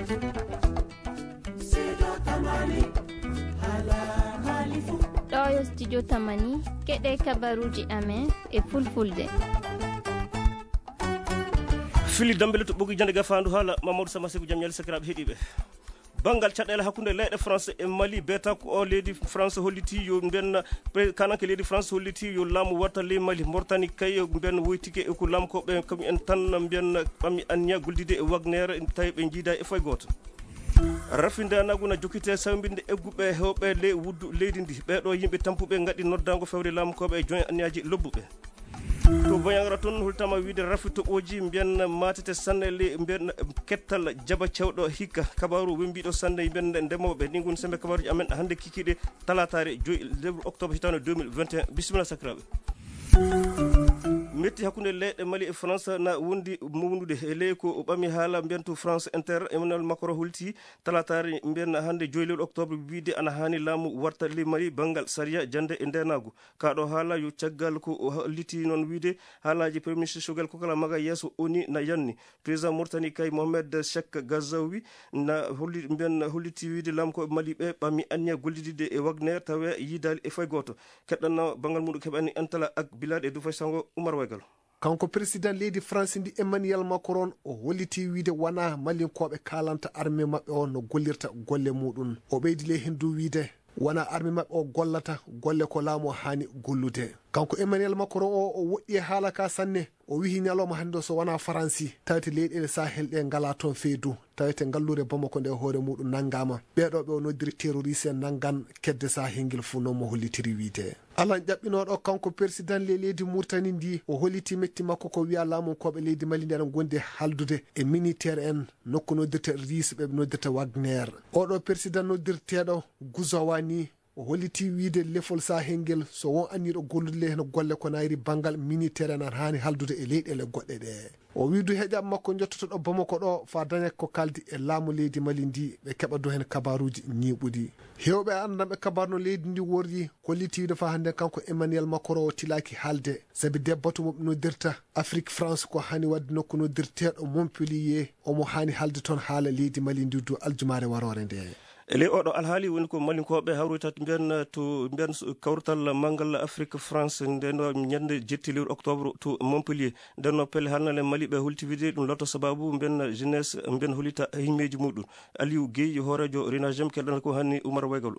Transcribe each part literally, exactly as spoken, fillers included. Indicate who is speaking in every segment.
Speaker 1: ɗo yo studio tamani keɗe kabaruji amen e fulfulde.
Speaker 2: fili dambele to ɓogi jande gafandu haala mamadou sama sego jaam ñali sakiraɓe heeɗiɓe bangal caɗele hakkude leyɗe france e mali beta ko o leydi france holliti yo mbenna kananke leydi france holliti yo laamu watta ley mali mortani kay mbenna woytike e ko laamu koɓe kañum en tan mbenna ɓammi anniya goldide e wagner tawi ɓe jiida e foye goto rafinde anaguna jokkite sawbinde egguɓe hewɓe ley wuddu leydi ndi ɓeɗo yimɓe tampuɓe gaɗi noddago fewde laamu koɓe e joyen anniyaji lobbuɓe to boyangara toon hultama wiide rafi toɓoji mbiyen matete sanne le mbiyen kettal jaba cewɗo hikka kabaru wembiɗo sanne mbiyen ndemoɓe ɗi goni sembe kabaruji amen hande kikiɗe talatare joyi lewru octobre hitande deux mille vingt et un bisimilla sakiraɓe metti hakkude leyɗe mali e france na wondi mawnude e ley ko ɓami haala mbiyen to france inter emmanuel macron holti talatare mbiyen hande joyi lewru octobre wiide ana hani laamu warta ley mali banggal saria jande e ndenago kaɗo haala yo caggal ko holliti noon wiide haalaji premier ministre choguel kokala maga yesso oni na yanni président mourtani kay mohamed chek gazawi na holli mbiyen holliti wiide laamu koɓe mali ɓe ɓami anniya gollidide e wagner tawe yidali e foye goto keɗɗanno banggal muɗum keɓani entala ak bilade e dufay sango oumar waygal
Speaker 3: kanko président leydi france ndi emmanuel macron o holliti wiide wona malinkoɓe kalanta armé mabɓe o no gollirta golle muɗum o ɓeydi ley hendu wiide wona armé mabɓe o gollata golle ko laamu hani gollude kanko emmanuel macron o o woɗɗi e haala ka sanne o wihi ñalawma hannde so wona faransi tawete leyɗele sahel ɗe ngala toon feydu tawete ngallure bamako nde hoore muɗum nanggama ɓeɗoɓe o noddiri terroriste en nanggan kedde sahengel fuu noon mo hollitiri wiide alan ƴaɓɓinoɗo kanko président le leydi mourtani ndi o holliti metti makko ko wiya laamunkoɓe leydi mali ndi aɗa gondi haldude e militaire en nokku noddirta ris ɓe noddirta wagner oɗo président noddirteɗo gouzawani o holliti wiide lefol sahengel so won anniɗo gollude hen golle ko nayri banggal militaire nan hani haldude e leyɗele goɗɗe ɗe o wiidu heƴam makko jottotoɗo bamako ɗo fa daña ko kaldi e laamu leydi mali ndi ɓe keɓa do hen kabaruji ñiɓuɗi hewɓe andanɓe kabaru no leydi ndi worri holliti wiide fa hande kanko emmanuel macron o tilaki haalde saabi debbatu mo noddirta afrique france ko hani wadde nokku noddirteɗo montpellier omo hani haalde toon haala leydi mali ndi do aljumare warore nde
Speaker 2: ele oɗo alhaali woni ko malinkoɓe hawritat mbiyen to mbiyen kawrutal manggal afrique france ndeno ñande jetti lewru octobre to montpellier ndenno pelle halnale mali ɓe hultivide ɗum lotto sababu mbiyen jeunesse mbiyen hollita himmeji muɗum aliou gueye horejo renagem kelɗan ko hanni oumar waygalu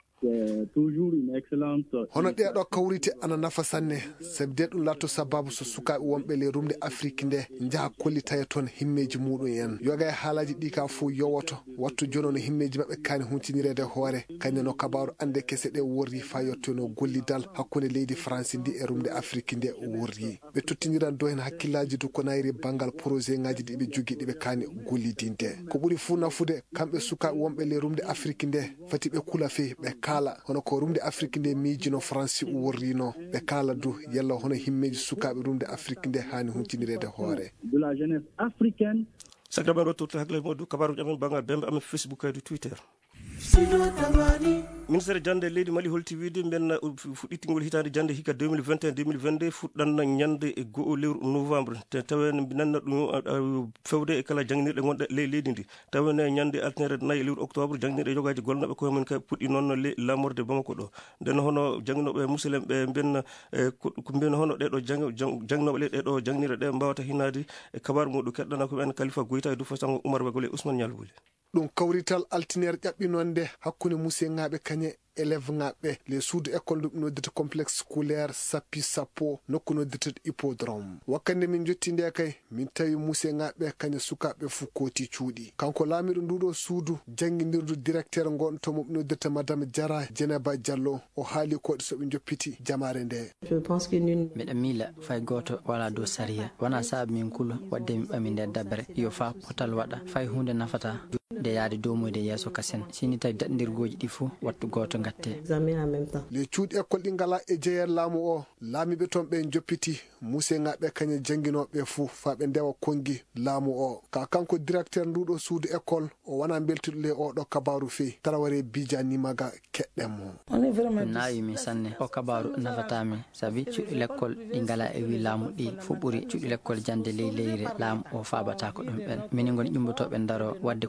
Speaker 4: toujours une excellente
Speaker 3: hono ɗeɗo kawrite ana nafa sanne sabi de ɗum latto sababu so sukaɓe wonɓe le rumde afrique nde jaaha kollitaye toon himmeji muɗum en yoga e haalaji ɗi ka fo yowoto wattu joni no himmeji mabɓe kani huntinirede hoore kañum no kabaru ande kese ɗe worri fa yettono gollidal hakkude leydi france ndi e rumde afrique nde worri ɓe tottiniran do hen hakkillaji du ko nayri banggal projet ngaji ɗi ɓe jogui ɗiɓe kani gollidinde ko ɓuuri fu nafude kamɓe sukaɓe wonɓe le rumde afrique nde fati ɓe kula fe ɓe kala hono ko rumde afrique nde miijino france worrino ɓe kala du yalla hono himmeji sukaɓe rumde afrique nde hani huntinirede hoore
Speaker 4: de la jeunesse africaine
Speaker 2: sakiraɓe ɗo totta hakkille modu kabaruji amen bangal bembe amen facebook kaydu twitter ministére jande leydi mali holti wiide mben fuɗɗitingol hitande jande hikka deux mille vingt et un deux mille vingt deux fuɗɗanna ñande e goho lewru novembre te tawen nanna ɗum fewde e kala jangguirɗe gonɗe ley leydi ndi tawen ñande altinere nayyi e lewru octobre jangguirɗe jogaji golnoɓe koye mumen kay puɗɗi noon le lamorde bamako ɗo nden hono jangguinoɓe musidɗen ɓe mben ko mben hono ɗeɗo jangguinoɓe le ɗeɗo jangguirɗe ɗe mbawata hinade e kabaru muɗum keɗɗana ko ɓen kalifa goyta e dufa sango oumar wagole ousmane ñalwuli
Speaker 3: ɗum kawrital altinere ƴaɓɓinonde hakkude musie ŋaɓe kañe élève ŋaɓɓe les suudu école ɗum noddita complexe scolaire sappi sappo nokku noddirta hippodrome wakkande min jotti nde kay min tawi musie ŋaɓɓe kañe sukaɓe fo kooti cuuɗi kanko laamiɗo nduɗo suudu jangguidirdu directeur gon to moɓe noddirta madame diara dieynaba diallo o haali koɗe soɓe joppiti jamare nde
Speaker 5: mbiɗa miila fay goto wala dow saria wona saabi min kulo wadde min ɓami nder dabbere yo fa potal waɗa fay hunde nafata de yaade domoyde yeeso kasen sini tawi daɗdirgoji ɗi fo wattu goto gatte
Speaker 3: les cuuɗi école ɗi ngala e jeeyer laamu o laamiɓe toon ɓe joppiti musie ŋaɓɓe kañe jangguinoɓe fou fa ɓe ndewa kongi laamu o ka kanko directeur nduɗo suudu école o wona beltuɗo le oɗo kabaru feyi taraware bija nimaga keɗɗenmo
Speaker 5: ɗum nawimi sanne o kabaru nafatami saabi cuuɗi l'école ɗi ngala e wi laamu ɗi fo ɓuuri cuuɗi l'école jande ley leyre laamu o faabata ko ɗum ɓen minin gon ƴumbotoɓe daro wadde komin mbawi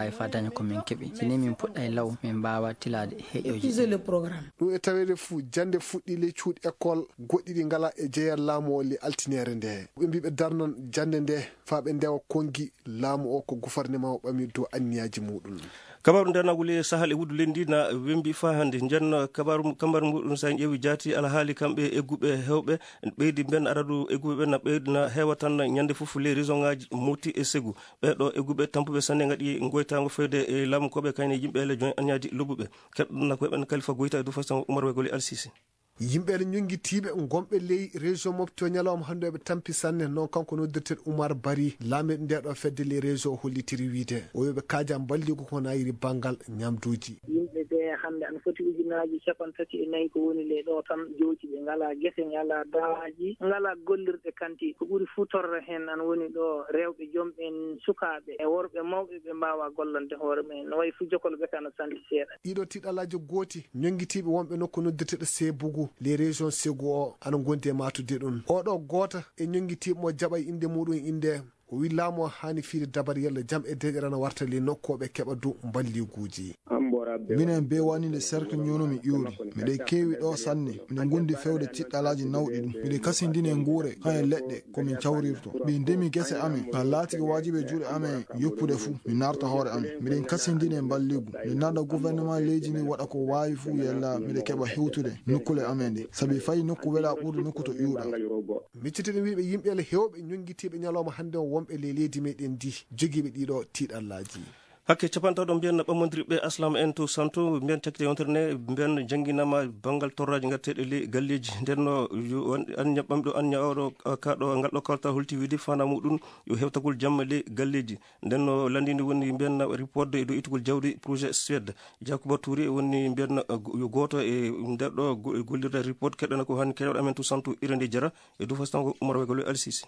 Speaker 5: mbawi fa daña ko min keeɓi sini min puɗɗa e law min mbawa tilade heƴoji
Speaker 3: ɗum e tawede fuu jande fuɗɗi le cuuɗi école goɗɗi ɗi ngala e jeeyal laamu o le altinere nde ɓe mbiɓe darnan jande nde fa ɓe ndewa kongi laamu o ko gouvernement o ɓami dow anniyaji muɗum.
Speaker 2: kabaru ndenagule sahal e wudu lendi na wembi fa hande jen kabaru kambaru muɗum sa ƴeewi jaati alhaali kamɓe egguɓe hewɓe ɓeydi ben aradu egguɓe ɓe na ɓeydina heewa tan ñande fof les raison ngaji moti e segu ɓeɗo egguɓe tampuɓe sanne gaɗi goytago fewde e laamu koɓe kayne yimɓe ele joyi anniyaji lobbuɓe keɗɗonna koye ɓen kalifa goyta e du façon oumar wegoli alsisi
Speaker 3: yimɓe ne ñonguitiɓe gomɓe ley région mofti o ñalawma hannde ɓe tampi sanne noon kanko noddirteɗo Oumar Bari laamiɗo ndeɗo fedde les région o hollitiri wiide o wiɓe kaaja balligo ko nayiri banggal ñamduji
Speaker 6: yimɓe ɓe hannde an foti ujunaji capan tati e nayyi ko woni le ɗo tan jooci ɓe ngala guese ngala dawaji ngala gollirɗe kanti ko ɓuuri futorre hen an woni ɗo rewɓe jomɓen sukaɓe e worɓe mawɓe ɓe mbawa gollande hoore mumen no wayi fu jokol ɓe kana santi seeɗa
Speaker 3: ɗiɗo tiɗalaji gooti ñonguitiɓe wonɓe nokku noddirteɗo Sébougou les régions Ségou o ana gondi e matude ɗum oɗo goota e ñonguitiɓe mo jaɓa inde muɗum inde o wi laamu o hani fiide dabar yalla jaam e deƴerana warta le nokkoɓe keɓa du mballiguji
Speaker 7: minen be wanide cercle ñonomi ƴuuri miɗe keewi ɗo sanne miɗe gondi fewde tiɗɗalaji nawɗi ɗum miɗe kasindini e guure han e leɗɗe komin cawrirto ɓe ndemi guese amen ha laati ko wajiɓe juuɗe amen yoppude fuu mi narta hoore amen miɗen kasindini e balligu mi narda gouvernement leydi ndi waɗa ko wawi fuu yalla miɗe keɓa hewtude nokkule amen ɗe saabi fayi nokku weela ɓurde nokku to ƴuuɗa
Speaker 3: miccitiɗen wiɓe yimɓele hewɓe ñonguitiɓe ñalawma hannde o wonɓe le leydi meɗen ndi joguiɓe ɗiɗo tiɗallaji
Speaker 2: hakke capantawɗo mbiyen ɓammodiriɓe aslam en to santo mbiyen tekkite yontere nde mbiyen jangguinama banggal torraji garteɗe le galleji ndenno anña ɓamɗo anña oɗo kaɗo ngal ɗo kalta holti wiide fana muɗum yo hewtagol jamma le galleji ndenno landidi woni mbiyen report e dow ittugol jawdi projet suède Diakuba Touré woni mbiyen yo goto e nder ɗo gollirde report keɗana ko hani keɗoɗo amen to santo irende jara e dow fastango Oumar Wegolo Alsisi.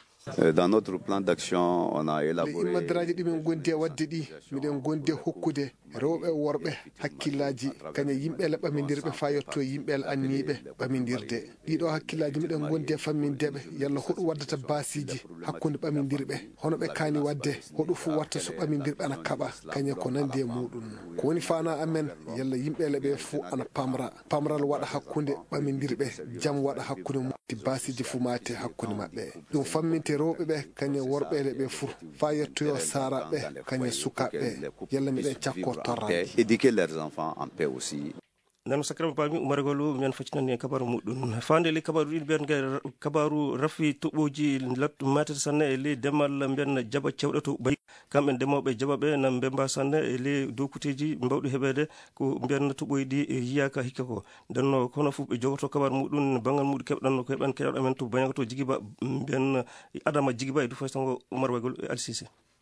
Speaker 8: Dans notre plan d'action, on a élaboré.
Speaker 3: Immadiradji ɗi min gondi e wadde ɗi miɗen gondi e hokkude rewɓe worɓe hakkillaji kaña yimɓele ɓamidirɓe fa yetto yimɓele anniɓe ɓamidirde ɗiɗo hakkillaji miɗen gondi e fammindeɓe yalla hoɗum waddata basiji hakkude ɓamidirɓe hono ɓe kaani wadde hoɗum fu watta so ɓamidirɓe ana kaɓa kañe ko nandi e muɗum ko woni fana amen yalla yimɓele ɓe fuu ana pamra pamral waɗa hakkude ɓamidirɓe jaam waɗa hakkude mudi basiji fu mate hakkude maɓɓe ɗum famminte rewɓe ɓe kañe worɓele ɓe fuu fa yettoyo saraɓe kañe sukaɓe yalla miɗen cakko
Speaker 8: éduquer leurs enfants en paix aussi.
Speaker 2: nano sakrama pami Oumar Wegolo men faccinani e kabaru muɗum fande le kabaru ɗiɗi mbiyen kabaru rafi toɓoji lattu matete sanne e ley demal mbiyen jaɓa cewɗe to bayi kamɓe ndemoɓe jaɓaɓe na mbemba sanne e ley dow kuteji mbawɗi heɓede ko mbiyen toɓoyɗi yiyaka hikka ko ndenno kono fof ɓe jogoto kabaru muɗum banggal muɗum keɓɗanno ko heɓan keɗoɗo amen to bañaga to Djigiba mbiyen Adama Djigiba e dow façon Oumar Wegolo e Alsisi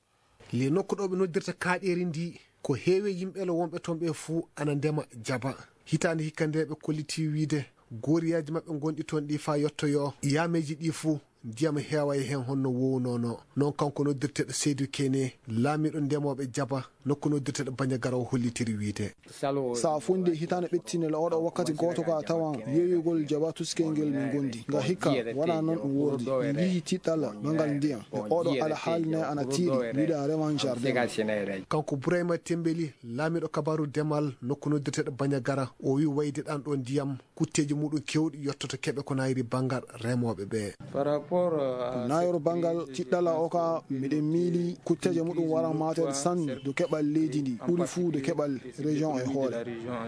Speaker 3: li nokku ɗo ɓe noddirta kaɗeri ndi ko heewe yimɓele wonɓe toon ɓe fuu ana ndema jaba hitande hikka nde ɓe kolliti wiide goriyaji maɓɓe gonɗi toon ɗi fa yettoyo yameji ɗi fuu ndiyam heewa e hen honno wownono noon kanko noddirteɗo Seydou Kéné laamiɗo ndemoɓe jaba nokku noddirteɗo Bandiagara o hollitiri wiide
Speaker 7: sa funde hitande ɓettinel oɗo wakkati goto ka tawan yeyugol jaba tuskengel min gondi nga hikka wona noon ɗum woodi lihi tiɗɗalla ɓangal ndiyam e oɗo ala haalne ana tiiɗi wiide a reman jardin
Speaker 3: kanko Bourayma Tembeli laamiɗo kabaru demal nokku noddirteɗo Bandiagara o wi wayde ɗan ɗo ndiyam kutteji muɗum kewɗi yettoto keɓe ko nayiri banggal remoɓe ɓe
Speaker 7: nayoro banggal tiɗɗalla o ka miɗen miili kutteje muɗum wara matere sanne do keɓal leydi ndi ɓuuri fuu do keɓal région e hoore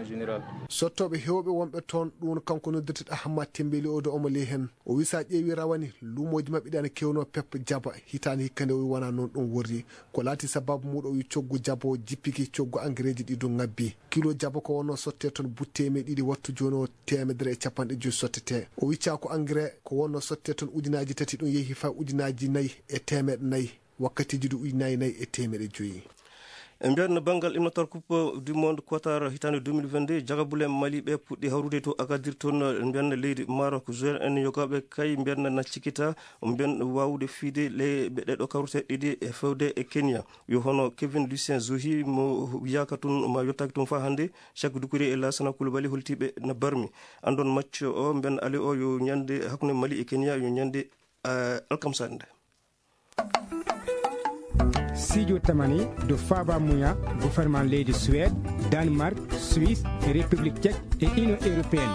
Speaker 3: sottoɓe hewɓe wonɓe toon ɗum kanko noddirteɗo Ahmad Tembeli o do omo ley hen o wi sa ƴeewi rawani lumoji mabɓe ɗi ana kewno peppa jaba hitande hikkande o wi wona noon ɗum worri ko laati sababu muɗum o wi coggu jaba o jippiki coggu engrais ji ɗi do ngabbi kilo jaba ko wonno sotte toon butteme ɗiɗi wattu joni o temedere e capanɗe joyi sottete o wicca ko engrais ko wonno sotte toon ujunaji tati ɗum yeehi fa ujunaji nayyi e temeɗe nayyi wakkatiji ɗu ujunaji nayyi e temeɗe joyi
Speaker 2: e mbiyan banggal imnotor coupe du monde qatar hitande deux mille vingt-deux jagabule mali ɓe puɗɗi hawrude to agadir toon mbiyan leydi Maroc joueur en yogaɓe kay mbiyan na cikkita mbiyan wawde fiide le ɓe ɗeɗo kawrute ɗiɗi e fewde e Kenya yo hono Kevin Lucien Zohi mo yaka toon ma yottaki toon fa hannde chaque dukuri e Lassana Coulibaly holtiɓe na barmi andon match o mbiyan ali o yo ñande hakkunde Mali e Kenya yo ñande alkamsade nde
Speaker 9: Sidio Tamani do Faba Mouya gouvernement leydi Suède, Danemark, Suisse, République tchèque et Union européenne.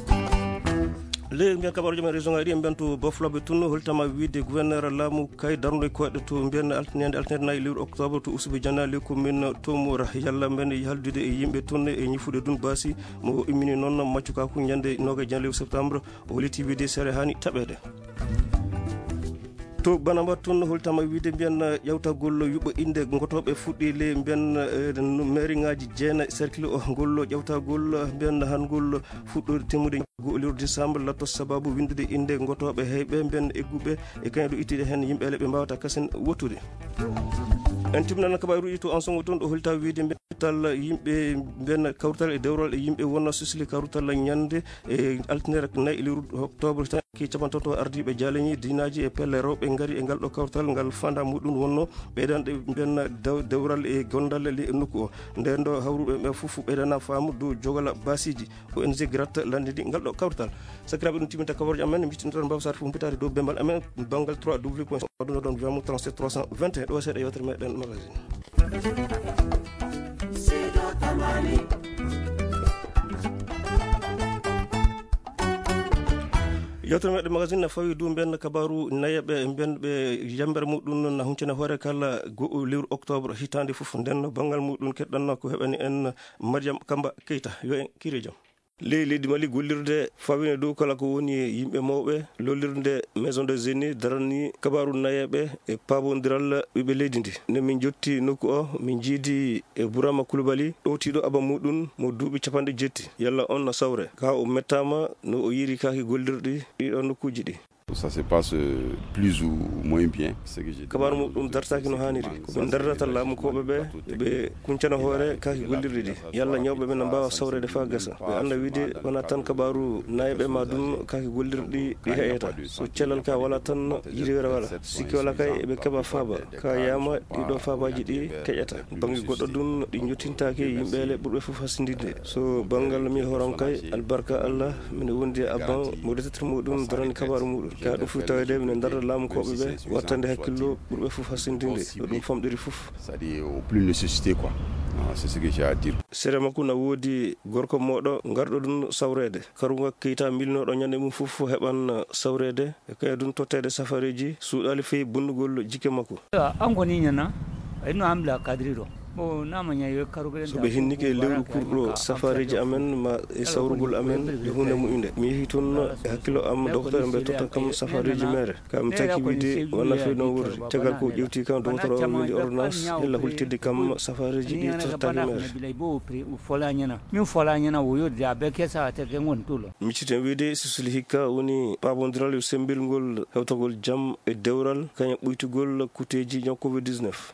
Speaker 2: le mbiyan kabaru jama région ngaɗi mbiyan to bofloɓe tun holtama wiide gouverneur laamu kay darnude koyɗe to mbiyan altinede altinede nayyi lewru octobre to usuɓe janali commune tomora yalla mben haldude e yimɓe toon e ñifude dun baasi mo immini noon maccu kaku ñande noga jan lewru septembre o holiti wiide seere hani taɓede to banamba toon holtama wiide mbiyan ƴewtagol yuɓɓo inde gotoɓe fuɗɗi le mbiyan maire ngaji jeena cercle o ngol ƴewtagol mbiyan hangol fuɗɗode temmude lewru décembre latto sababu windude inde gotoɓe heyɓe mbiyan egguɓe e kañum ɗo ittide hen yimɓele ɓe mbawata kasen wottude en timnana kabaruji to en songo toon ɗo holta wiide mbital yimɓe mbiyan kawrutal e dewrol e yimɓe wonna susli kawrutal ñande e altinere nayyi lewru octobre tan ki capantato ardiɓe jaaleñi dinaji e pelle rewɓe gaari e ngal ɗo kawrutal ngal fanda muɗum wonno ɓeydanɗe mbiyan dewral e gondal e nokku o nden ɗo hawruɓe ɓe foof ɓeydana faamu dow jogala basiji o N G gratta landidi ngal ɗo kawrutal sakiraɓe ɗum timinta kabaruji amen mbitinotoon mbawsade fof mbitade dow bembal amen bangal trois w point aduno ɗon wiyamu trente-sept trois cent vingt et un ɗo seeɗa yewtere meɗen magazine yewtere meɗen magazine na fawi du mbiyan kabaru nayaɓe mbiyan ɓe jambere muɗum na huncina hoore kala go lewru octobre hitande foof nden banggal muɗum keɗɗanno ko heɓani en Mariam Kamba Keita yo en kiri jaam ley leydi Mali gollirde fawine dow kala ko woni yimɓe mawɓe lollirde maison de génie darani kabaru nayeɓe e pabodiral ɓiɓe leydi ndi nde min jotti nokku o min jiidi e Bourama Coulibaly ɗowtiɗo aba muɗum mo duuɓi capanɗe jetti yalla on no sawre ka o mettama no o yiri kaki gollirɗi ɗiɗo nokkuji ɗi
Speaker 10: Ça se passe plus ou moins bien.
Speaker 2: kabaru muɗum dartaki no hanniri koɓe dardata laamu koɓe ɓe ɓe kuncana hoore kaki gollirɗi ɗi yalla ñawɓe ɓe no mbawa sawrede fa gasa ɓe anda wiide wona tan kabaru nayeɓe ma ɗum kaki gollirɗi ɗi heƴeta so cellal ka wala tan yiɗiwere wala sikki wala kay eɓe keeɓa faaba ka yama ɗiɗo faabaji ɗi keƴata banggue goɗɗo ɗum ɗi jottintaki yimɓele ɓurɓe foof hasindinde so banggal mi horon kay albarka Allah mine wondi abban mo detatre muɗum darani kabaru muɗum ka ɗum fof tawede mine darda laamu koɓe ɓe wattande hakkillo ɓurɓe foof hasindinde ɗo ɗum famɗiri foof
Speaker 10: c'est-à-dire au plus nécessité quoi. C'est ce que j'ai à dire.
Speaker 2: sere makko na woodi gorko moɗo garɗo ɗum sawrede Karunga Keita milnoɗo ñande mum foof heɓan sawrede e kaya ɗum tottede safariji suuɗali fewi bonnugol jikke makko
Speaker 11: an goni ñana ayno amla kadri ɗo
Speaker 2: so ɓe hinnike lewru kurɗo safariji amen ma e sawrugol amen e hunde muƴude mi yeehi toon e hakkillo am docteur mbe totta kam safariji mere kam taki wiide wona fewi noon wurde caggal ko ƴewti kam docteur o windi ordonnance illa hultidde kam safariji ɗi tottaki mere
Speaker 11: min folañana o yodde abe kesa teke gon tulo
Speaker 2: micciten wiide sisuli hikka woni pabodiral yo sembil ngol hewtagol jaam e dewral kañum ɓuytugol kuteji ñaw covid dix-neuf